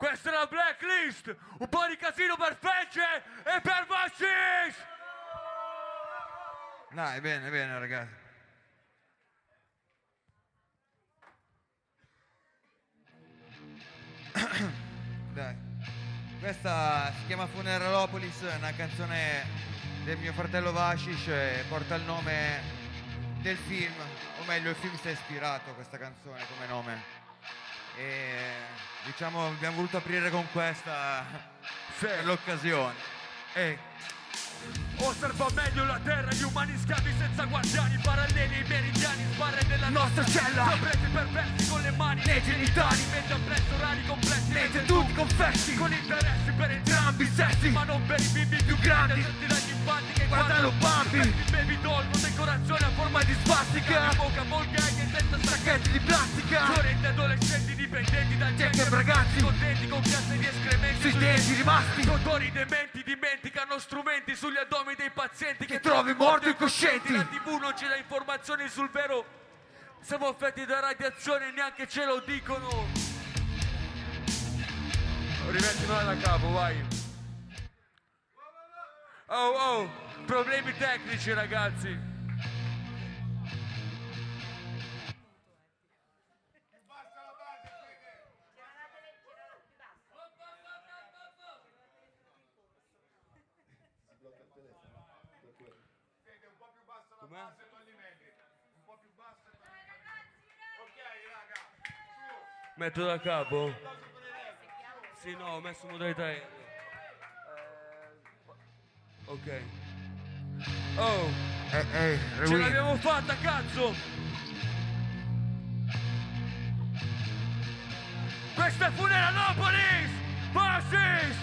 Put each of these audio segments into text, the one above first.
Questa è la blacklist, un po' di casino per Fece e per Vassis! Dai, bene ragazzi. Dai. Questa si chiama Funeralopolis, è una canzone del mio fratello Vashish e porta il nome del film, o meglio il film si è ispirato a questa canzone come nome. E diciamo abbiamo voluto aprire con questa per l'occasione. Osserva meglio la terra, gli umani schiavi senza guardiani, paralleli ai meridiani, sbarre della nostra cella, completi perversi con le mani nei genitali, mente appresso orari complessi, mentre tutti confessi, con interessi per entrambi i sessi, ma non per i bimbi più grandi, attenti dagli infanti che guardano bambi, baby doll con decorazione a forma di svastica, in bocca ball gag e testa sacchetti di plastica, fiorenti adolescenti dipendenti dal genere, ragazzi contenti con piazze di escrementi sui denti rimasti, dottori dementi dimenticano strumenti sugli addomi dei pazienti che trovi morti o incoscienti. La TV non ci dà informazioni sul vero, siamo affetti da radiazione e neanche ce lo dicono. Rimettimela da capo, vai. Oh, problemi tecnici ragazzi. Com'è? Un po' più bassa e ok raga, su. Metto da capo? Sì, no, ho messo modalità ok. Oh, ce l'abbiamo fatta, cazzo. Questa è Funeralopolis Vassis.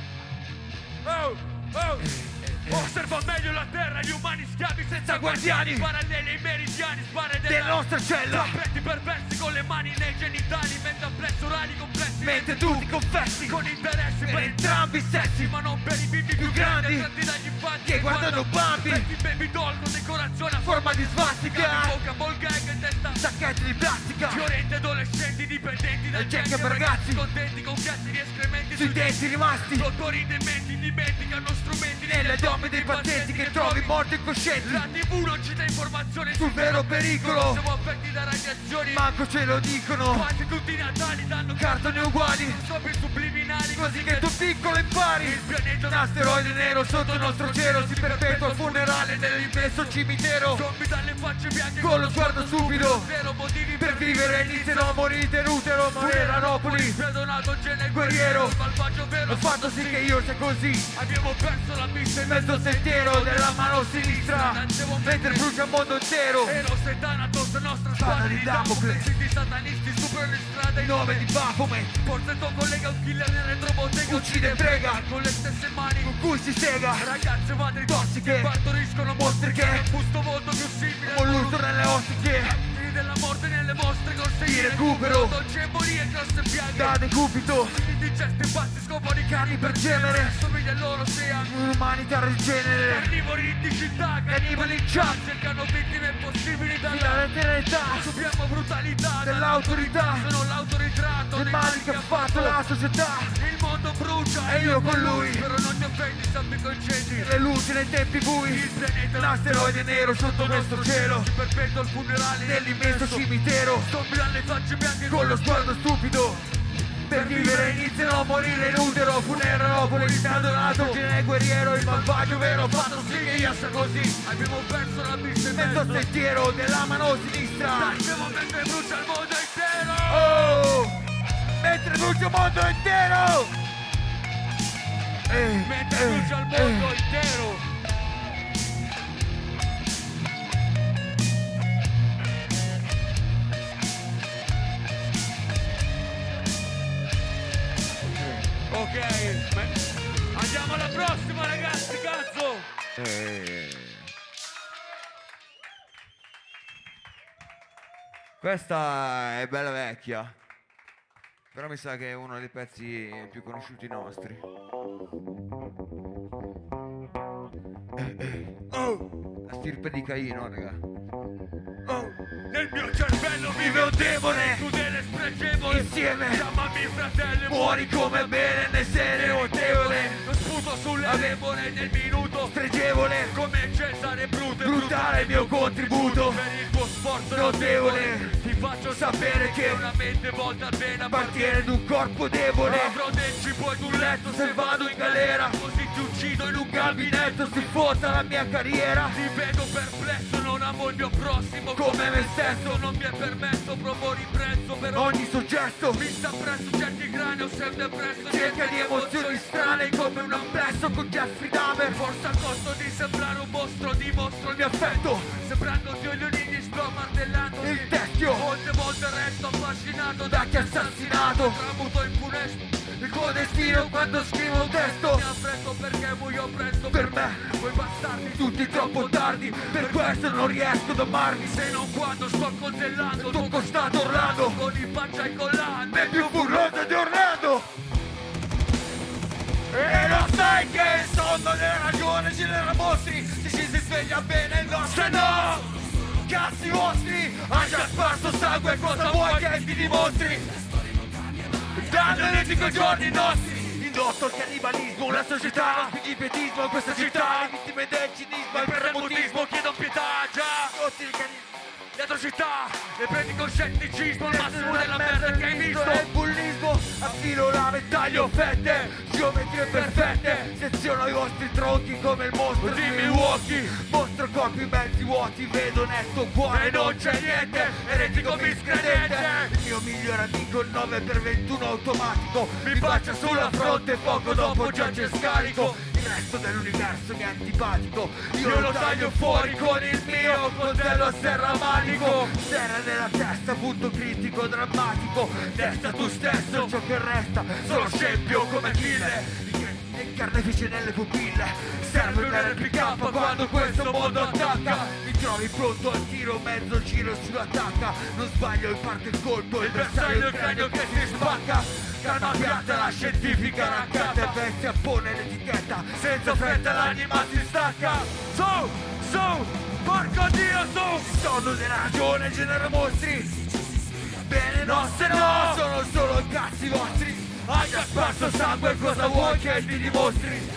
Osserva meglio la terra, gli umani schiavi senza guardiani, paralleli ai meridiani, sbarre della nostra cella, completi perversi con le mani nei genitali, mente appresso orari complessi, mentre tutti confessi, con interessi per entrambi i sessi, ma non per i bimbi più grandi, attratti dagli infanti che guardano bambi, vecchi baby doll con decorazione a forma di svastica, in bocca ball gag e testa sacchetti di plastica, fiorenti adolescenti dipendenti dal genere, ragazzi contenti con piazzi di escrementi sui denti rimasti, dottori dementi dimenticano strumenti nelle addomi dei pazienti che trovi morti incoscienti. La TV non ci dà informazioni sul vero pericolo, siamo affetti da radiazioni, manco ce lo dicono, quasi tutti i natali danno cartoni uguali, sopri subliminali, così che tu piccolo impari. Il pianeta un asteroide nero sotto il nostro cielo, si perpetua il funerale nell'immenso cimitero, zombie dalle facce bianche con lo sguardo stupido, zero motivi per vivere, iniziano a morire in utero. Funeralopolis, perdonato il genere guerriero, il malvagio vero ha fatto sì che io sia così. Abbiamo perso la pista in mezzo sentiero della mano sinistra, mentre brucia il mondo intero. Eros e Thanatos, la nostra spada di Damocle, siti satanisti superano in strada in nome di Baphomet. Forse tuo collega un killer nel retrobottega, uccide e prega con le stesse mani con cui si sega. Ragazze madri tossiche partoriscono mostri che un busto molto più simile a un lustro nelle ostiche, della morte nelle vostre corse di recupero, dolce embolie, grosse piaghe da decupito, indigesti pazzi scopo di cani per gemere, somiglia a loro se hanno un'umanità del genere, carnivori di città, cannibali in chat, cercano vittime impossibili dalla letteralità, subiamo brutalità dell'autorità, sono l'autoritratto dei mali che ha fatto la società, il mondo brucia e io con lui, però non ti offendi, sappi concendi le luci nei tempi bui, il pianeta un asteroide nero sotto questo cielo, si perpetua il funerale dell'immenso cimitero, zombie dalle facce bianche con lo sguardo stupido, per vivere iniziano a morire in utero. Funeralopolis, perdonato il genere guerriero, il malvagio vero fatto sì che io sia così. Abbiamo perso la pista in mezzo sentiero della mano sinistra, tangiamo mentre brucia il mondo intero, mentre brucia il mondo intero, mentre brucia il mondo intero. Ok, andiamo alla prossima ragazzi, cazzo! Questa è bella vecchia, però mi sa che è uno dei pezzi più conosciuti nostri. La stirpe di Caino, raga. Nel mio cervello vive un demone, crudele e spregevole, insieme chiamami fratello, muori come bene nel serie notevole. Lo sputo sulle remore nel minuto Stregevole, come Cesare Brute. brutale il mio contributo. Per il tuo sforzo Notevole, ti faccio sapere che una mente volta bene appartiene ad un corpo debole. Avrò del cibo ed un letto Se vado in galera, così ti uccido in un gabinetto si fotta la mia carriera. Ti vedo perplesso, non amo il mio prossimo Come me stesso. Non mi è permesso, provo ribrezzo per Ogni soggesto mi sta presso certi cranio, sei depresso. cerca di emozioni strane come un amplesso con Jeffrey Dahmer. Forse a costo di sembrare un mostro, dimostro il mio Affetto, sembrando violini, sto martellando il teschio molte volte resto affascinato da chi ha assassinato tramuto in funesto il tuo destino quando scrivo un testo. mi affretto perché muoio presto Per me, voi bastardi tutti troppo tardi, per questo non riesco ad amarmi. se non quando sto coltellando Il tuo costato Orlando con il pancia e collante è più burroso di Orlando. E lo sai che il sonno della ragione genera mostri. Se ci si sveglia bene il nostro se no cazzi vostri. Hai già sparso sangue, cosa vuoi che ti dimostri? Danno eletico i giorni nostri. Indotto il cannibalismo, la società, lo spighipetismo, questa città, le vittime del cinismo, il terremotismo chiedo pietà già Tutti il cannibalismo. le atrocità le prendi con scetticismo il massimo della merda che hai visto E il bullismo, affilo lame, taglio fette, geometrie perfette, seziono i vostri tronchi come il mostro di Milwaukee. Mostro corpi mezzi vuoti, vedo netto cuore, e non c'è niente eretico miscredente il mio migliore amico, il 9x21 automatico, mi bacia sulla fronte e poco dopo già c'è scarico. Il resto dell'universo mi è antipatico, io lo taglio fuori con il mio coltello a serramanico. Serra nella testa, punto critico, drammatico, testa tu stesso, ciò che resta, sono scempio come Achille. Il carnefice nelle pupille, serve un RPK quando questo mondo attacca. Mi trovi pronto al tiro, mezzo giro sull'attacca. Non sbaglio e parte il colpo, il bersaglio il cranio che si spacca. Calma piatta la scientifica raccata, bestia pone l'etichetta, senza fretta l'anima si stacca. su porco dio su Sonno della ragione genera mostri. Bene no, se no, sono solo i cazzi vostri. Hai già sparso sangue, cosa vuoi che ti dimostri?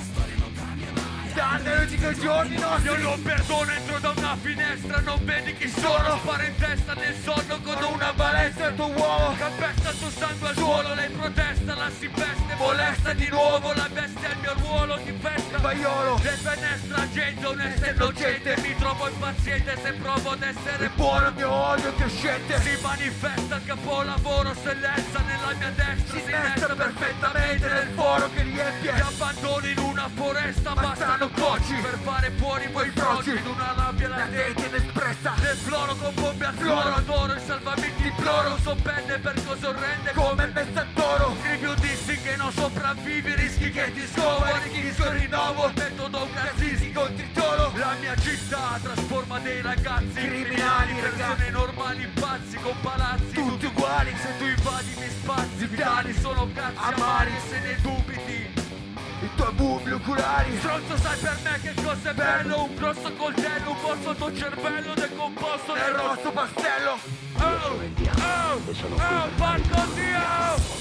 Danno eletico i giorni nostri. io non perdono, entro da una finestra, non vedi chi sono, spara in testa nel sonno con Una balestra al tuo uovo, calpesta il tuo sangue al suolo, lei protesta, la si veste, molesta di nuovo, la bestia è il mio ruolo, ti festa, vaiolo, defenestra, gente onesta e innocente, mi trovo impaziente se provo ad essere il buono mio odio che scende. si manifesta il capolavoro, eccellenza nella mia destra, Si innesta perfettamente nel foro che riempie. ti abbandono in una foresta, Bastano coci per fare fuori quei froci, in una rabbia la latente. dente inespressa. Nel floro con bombe al floro, adoro il salvamento di ploro, son penne per cose orrende Come il messaggero, scrivi un dissi che non sopravvivi, rischi che ti scova, arricchisco il rinnovo, metodo cazzisti cazzisi. con tritolo. La mia città trasforma dei ragazzi Criminali, persone normali, pazzi con palazzi, Tutti uguali, se tu invadi mi spazi, vitali sono cazzi Amari. amari, se ne dubiti. i tuoi bubi oculari. Stronzo, sai per me che cosa è bello? Un grosso coltello, un po' sotto il cervello decomposto Nel rosso pastello, porco dio!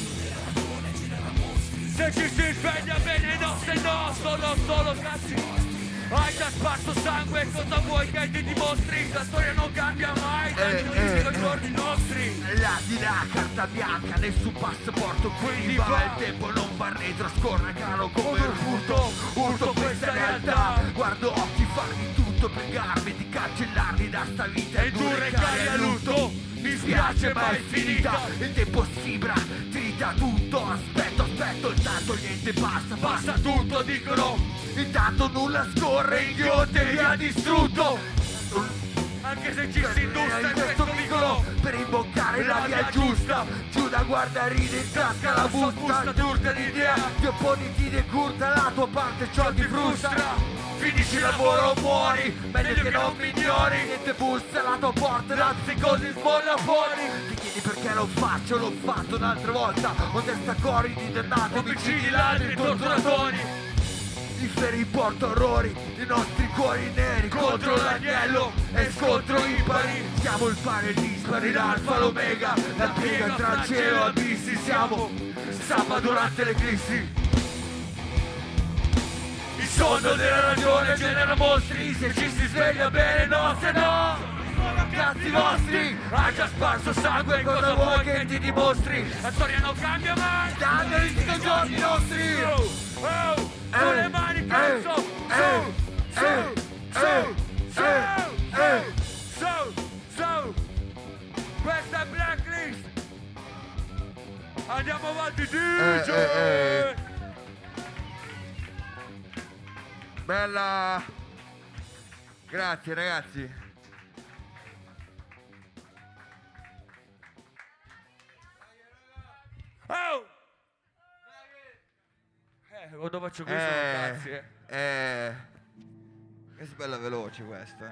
Se ci si sveglia bene no, se no, solo cazzi. Hai già sparso sangue, cosa vuoi che ti dimostri? La storia non cambia mai, dai i giorni nostri. là di là, carta bianca, nessun passaporto. Quindi va il tempo, non va retro, scorre caro come un furto. Urto questa realtà, guardo occhi farmi tutto, pregarmi di cancellarli da sta vita E tu regali a lutto, mi spiace ma è finita, il tempo sibra, trita tutto, aspetto, intanto niente passa tutto, dicono, intanto nulla scorre, idiote vi ha distrutto. Anche se ci si industa in questo vicolo, per imboccare la via giusta, giù da guardarine in tasca la busta, giurta l'idea, ti opponiti di curta, la tua parte ciò ti frustra. Finisci il lavoro o muori, meglio che non mi ignori. Niente bussa alla tua porta, razzi così sbolla fuori. Ti chiedi perché lo faccio, l'ho fatto un'altra volta. Ho testa cori di dannati, omicidi, ladri, torturatori. I feri porto orrori, i nostri cuori neri contro l'agnello e scontro impari. Siamo il pari e il dispari, l'alfa, l'omega, la piega tra cielo e abissi. Samba durante l'eclissi. Il sonno della ragione genera mostri. Se ci si sveglia bene, no, se no sono cazzi vostri. Ha già sparso sangue, cosa vuoi che ti dimostri? La storia non cambia mai, stanno i giorni nostri. Con le mani cazzo, su. Questa è Blacklist. Andiamo avanti, DJ. Bella. Grazie ragazzi. Oh! Quando faccio questo cazzi, Questa è bella veloce questa,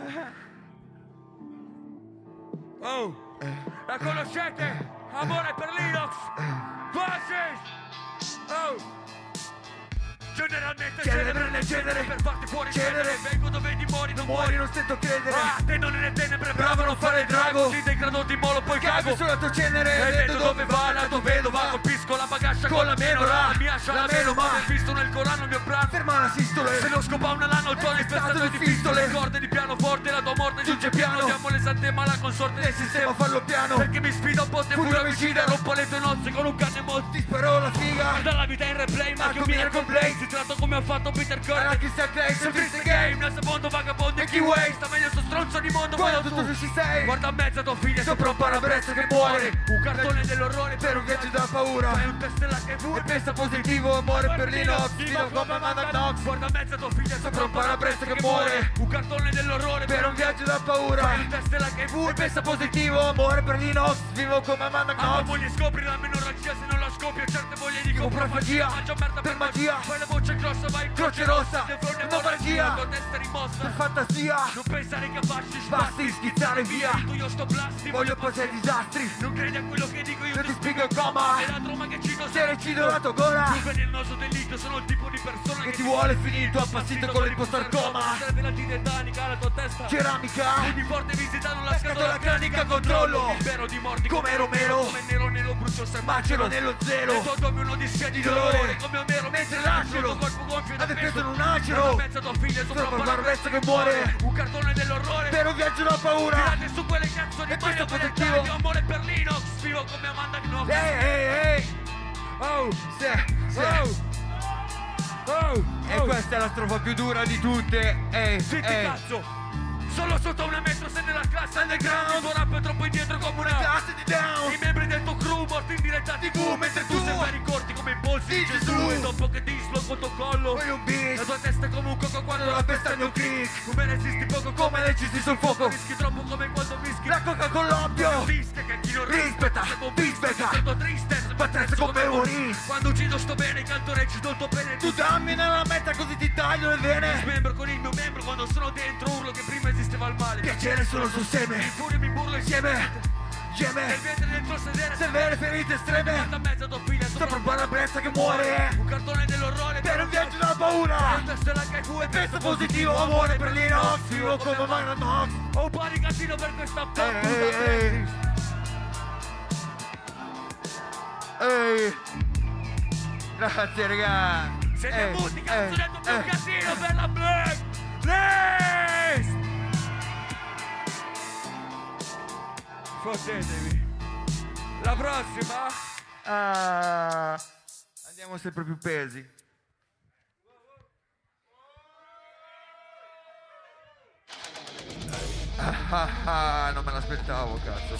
Oh! La conoscete? Amore per Linux! Basis! Oh! Generalmente celebre nel genere per farti fuori cenere. Vengo dove dimori, non muori, non sento credere. Te non nelle tenebre, bravo a non fare il drago. Si degrado di molo, poi cago sulla tua cenere. E vedo dove va, la dove vedo va. Colpisco la bagascia con la menora. Mi ascia la meno, ma ho visto nel Corano il mio brano. Ferma la sistole. Se lo scopa una lana, il tono è stato di pistole. Le corde di pianoforte, la tua morte giunge piano. Diamo l'esante ma la consorte del sistema, fallo piano. Perché mi sfida un po' te furia omicida. Rompo le tue nozze con un canne molto. Ti spero la figa. Dalla vita in replay, ma che un miracle play. Si tratta come ha fatto Peter Core. La chissà Clay, sul triste game. Nel secondo vagabondo e chi waste. Sta meglio sto stronzo di mondo quando tu ci sei. Guarda a mezzo tua figlia sopra un parabrezza che muore. Un cartone dell'orrore per un viaggio da paura. Fai un test della TV e pensa positivo. Amore per Linux, vivo come Amanda Knox. Guarda a mezzo tua figlia sopra un parabrezza che muore. Un cartone dell'orrore per un viaggio da paura. Fai un test della TV e pensa positivo. Amore per Linux, vivo come Amanda Knox. A tua moglie scopri la menorragia se non la scoppio. Certe voglie di coprofagia. Mangia merda per magia. Fai la voce grossa, vai croce rossa. Una magia, la testa rimossa. Per fantasia, non pensare che affasci basti schizzare via. Io sto blasti, voglio passare disastri. Non credi a quello che dico io, ti spiego il coma. È la troma che cito se recido la tua gola. Tu venenoso delitto, sono il tipo di persona che ti vuole finire il tuo appassito con l'iposarcoma. Serve la titanica, la tua testa ceramica. Quindi forte visitano la scatola cranica, controllo. Libero di morti come Romero. Come nero nello brucio se macero nello zero. E tolgomi un'odissea di dolore come Omero mentre lacero. Corpo gonfio ed appeso in un acero. Pensa tua figlia sopra un parabrezza che muore. Un cartone dell'orrore per un viaggio da paura. Tirate su quelle cazzo di questo positivo. Amore per Linux, vivo come Amanda Knox. Ehi. Oh, E questa è la strofa più dura di tutte. Zitti cazzo. Solo sotto una metro sei nella classe underground. Il tuo rap è troppo indietro come una classe di down. I membri del tuo crew morti in diretta TV. Mentre tu sei corti come i polsi di Gesù. E dopo che ti disloco il tuo collo poi un beast. La tua testa è come un coco quando la pestagna un click. Come resisti poco come resisti sul fuoco. Rischi troppo come quando mischi la coca con l'oppio. Rischia che chi non rispetta se non bispetta. Sento triste, battezza come un quando uccido sto bene, canto recito il tuo pene. Tu dammi nella meta così ti taglio le vene. Smembro con il mio membro quando sono dentro. Urlo che prima esisteva il male. Piacere solo sul seme. Il furio mi burlo insieme. Geme nel ventre dentro sedere. Severe ferite estreme. Guarda mezzo tua figlia sopra un parabrezza che muore. Un cartone dell'orrore per un viaggio da paura. Un test della KQ e pensa positivo. Amore per Linux, vivo come Amanda Knox. Ho un po' di casino per questa puta. Grazie raga. Siete musica, sto dentro più un casino per la Blacklist. Fottetevi. La prossima. Andiamo sempre più pesi. Non me l'aspettavo, cazzo.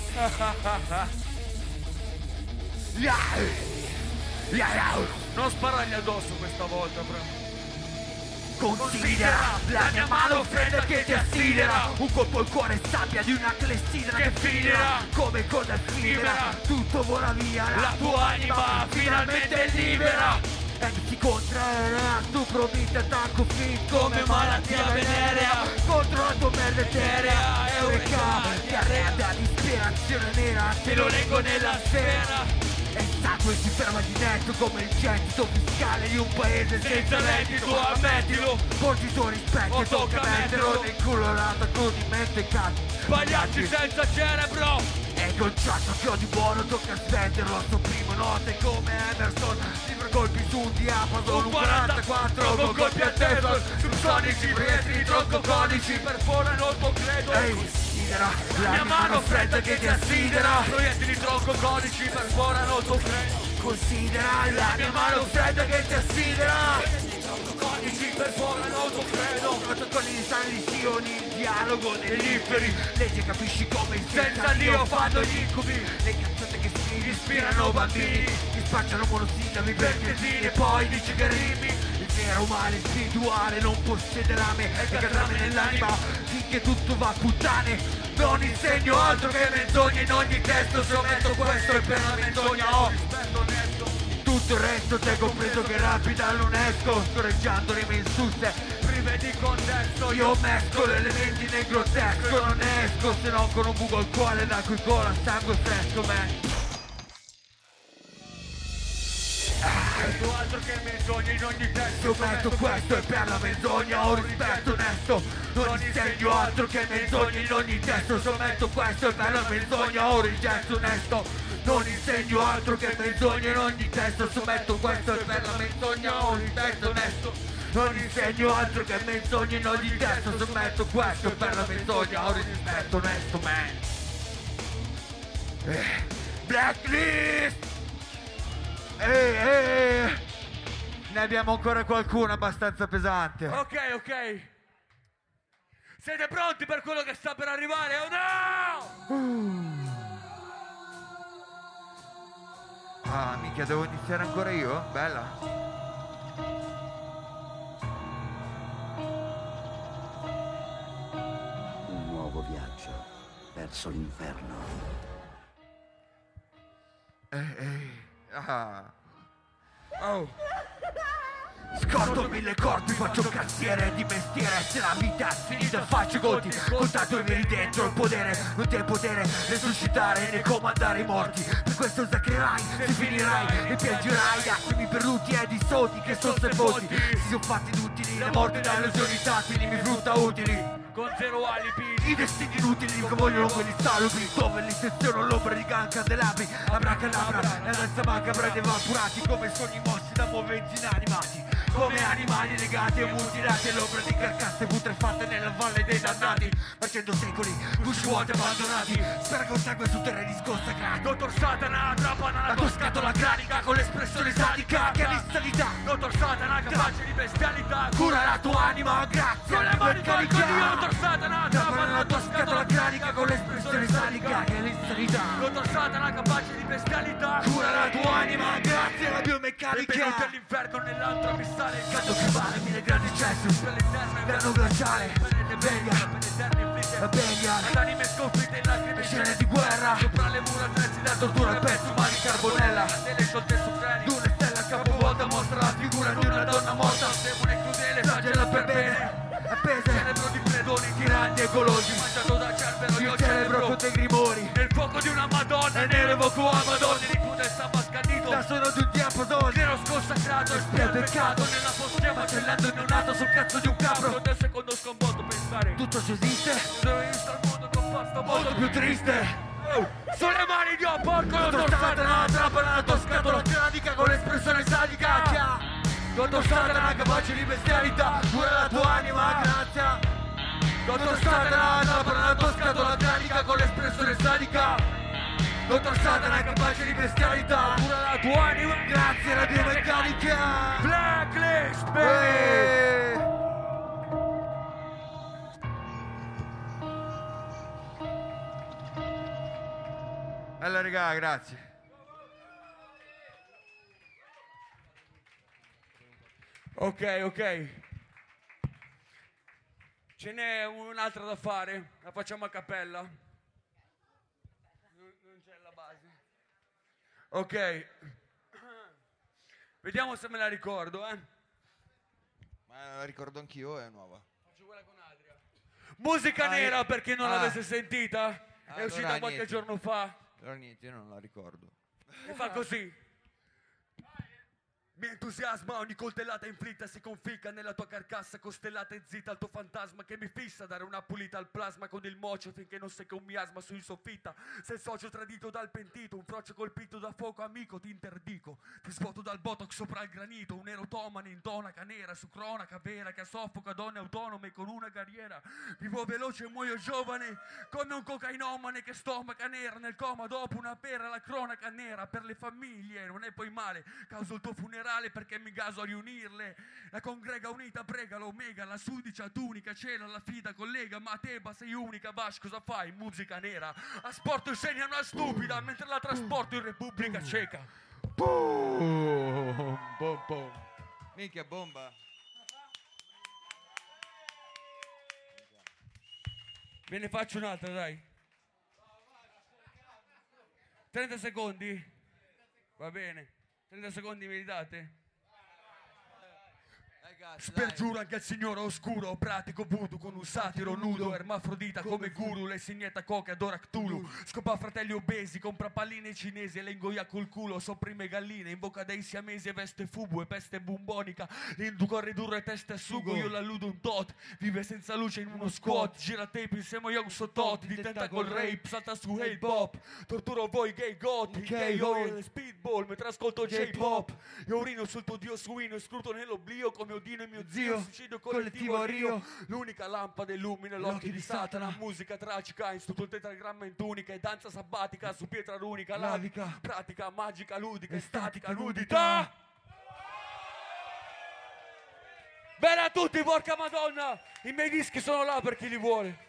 Non sparargli addosso questa volta, però. Considera la mia mano fredda che ti assidera. Un colpo al cuore sabbia di una clessidra che finirà come coda effimera. Tutto vola via, la tua anima finalmente è libera. E ti contrarrà, tu prometti attacco fin come malattia venerea. Contro la tua merda eterea, eureka. Diarrea da disperazione nera, te lo leggo nella sfera. E il sangue si ferma di netto come il gettito fiscale di un paese senza reddito, ammettilo. Porti il tuo rispetto e tocca metterlo nel culo la godimento e cazzo. Pagliacci senza cerebro. E col ciaccio che ho di buono tocca svenderlo. Sto primo note come Emerson, libro colpi su un diapason, un 44 con colpi a Teflon, subsonici, proiettili troncoconici, perforano il tuo credo. La mia mano fredda che ti assidera, proiettili troncoconici, perforano il tuo credo. Considera la mia mano fredda che ti assidera, codici perforano il tuo credo. Protocolli di sanzioni, il dialogo degli inferi, legge capisci come il senza Dio fanno gli incubi. Le canzoni che si ispirano bambini, ti spacciano monosillabi per cretini e poi dici che rimi. Il vero male spirituale non possiederà me e cadrà nell'anima finché tutto va a puttane. Non insegno altro che menzogne in ogni testo, scommetto questo e per la menzogna ho rispetto onesto. Tutto il resto t'è compreso che rapida l'UNESCO, scorreggiando rime insusse prive di contesto. Io mescolo elementi nel grottesco, non esco se non con un buco al cuore da cui cola sangue fresco, man. Metto altro che menzogna in ogni testo, metto questo e per la menzogna ho rispetto onesto. Non insegno altro che menzogna in ogni testo, sommetto questo e per la menzogna ho rigetto onesto. Non insegno altro che menzogna in ogni testo, sommetto questo e per la menzogna ho rispetto onesto. Non insegno altro che menzogna in ogni testo, sommetto questo e per la menzogna ho rispetto onesto, man. Blacklist! Ne abbiamo ancora qualcuno abbastanza pesante. Ok. Siete pronti per quello che sta per arrivare o no? Ah, minchia, devo iniziare ancora io? Bella. Un nuovo viaggio verso l'inferno. Oh. Scordo 1000 corpi, faccio cazziere di mestiere. Se la vita è finita faccio conti, contato i miei dentro il potere. Non ti hai potere resuscitare né comandare i morti. Per questo sacrerai, se finirai e piangerai attimi perduti e di soldi che sono sepolti. Si sono fatti inutili, la morte da illusioni tattili mi frutta utili. Con zero alibi, i destini inutili che vogliono quelli salubri, dove l'intenziono l'ombra di candelabri. Abracadabra, la danza macabra ed evaporati come sogni mossi da moventi inanimati. Come animali legati e mutilati all'ombra di carcasse putrefatte nella valle dei dannati. Facendo secoli, gusci vuoti abbandonati, spera con sangue su terreni sconsacrati. Dottor Satana trapana La tua scatola cranica con l'espressione sadica che è l'insanità. Dottor Satana capace di bestialità, Cura la tua anima, grazie con le mani tolgo Dio. Dottor Satana trapana la tua scatola cranica con l'espressione sadica che è l'insanità. Dottor Satana capace di bestialità, Cura la tua anima, grazie alla biomeccanica. benvenuti all'inferno nell'altro missale. Il Canto che vale mille grandi cessi, per l'eterno verano glaciale, per le Belia, per l'eterno inflitte, la Belia, ad anime sconfitte in lacrime, scene di guerra, sopra le mura attrezzi da tortura e pezzi umani, carbonella, delle sciolte su treni. d'una stella capovolta mostra la figura di una donna morta, Demone crudele, flagella per bene, appese, cerebro di predoni, tiranni e golosi, mangiato da cerbero, il io cerebro con dei grimori, nel fuoco di una madonna, e ne revoco a madonna di crudezza ma scandito, da sono di un diapasone, nero sconsacrato, espia il peccato, nella postia macellando il neonato sul cazzo di un capro. Con un secondo sconvolto pensare, tutto ciò esiste, dove visto il mondo composto molto più triste. sulle mani Dio, porco Dottor Satana trapana la tua scatola cranica con l'espressione sadica. Dottor Satana capace di bestialità, cura la tua anima, grazia. Dottor Satana trapana la tua scatola cranica con l'espressione sadica. Dottor Satana capace di bestialità, cura la tua anima. grazie alla biomeccanica. Blacklist, baby. Allora raga, grazie. Ok. Ce n'è un'altra da fare, la facciamo a cappella. Non c'è la base. Ok. Vediamo se me la ricordo, Ma la ricordo anch'io, è nuova. Faccio quella con Adria. Musica nera per chi non l'avesse sentita. È Allora, uscita qualche niente. giorno fa. Allora niente, io non la ricordo. E fa così. Mi entusiasma ogni coltellata inflitta, si conficca nella tua carcassa costellata e zitta al tuo fantasma che mi fissa, dare una pulita al plasma con il mocio finché non secca un miasma su in soffitta. Se il socio tradito dal pentito, un frocio colpito da fuoco amico, ti interdico, ti svuoto dal botox sopra il granito, un erotomane in tonaca nera su cronaca vera che soffoca donne autonome con una carriera. Vivo veloce e muoio giovane come un cocainomane che stomaca nera nel coma dopo una pera. La cronaca nera per le famiglie non è poi male, causo il tuo funerale perché mi gaso a riunirle. La congrega unita prega l'omega, la sudicia tunica cela la fida collega, ma Teba sei unica. Vash, cosa fai? Musica nera asporto insegna una stupida mentre la trasporto in Repubblica Ceca. Minchia bomba. Ve ne faccio un'altra, dai. 30 secondi? Va bene. 30 secondi me li date? Spergiuro anche al signore oscuro, pratico voodoo con un satiro nudo, ermafrodita come guru, lei si inietta coca, adora Cthulhu, scopa fratelli obesi, compra palline cinesi e le ingoia col culo, sopprime galline, invoca dei siamesi e veste fubu e peste bumbonica, le induco a ridurre testa e sugo, io l'alludo un tot, vive senza luce in uno squat, gira tape insieme a Young Sotot, di tentacle rape, salta su hip hop, torturo voi gay gotti, gay oil e speedball, mentre ascolto J-pop, io urino sul tuo dio suino e scruto nell'oblio come Odino e mio zio, suicidio collettivo a Rio, l'unica lampada illumina l'occhio di Satana, musica tragica, tutto il tetragramma in tunica e danza sabbatica su pietra runica, lavica, pratica magica, ludica, estatica, nudità. Bene a tutti, porca madonna, i miei dischi sono là per chi li vuole.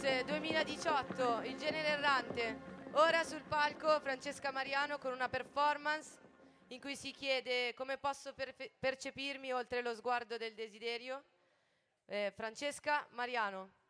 Focus 2018, il genere errante. Ora sul palco Francesca Mariano con una performance in cui si chiede come posso percepirmi oltre lo sguardo del desiderio. Francesca Mariano.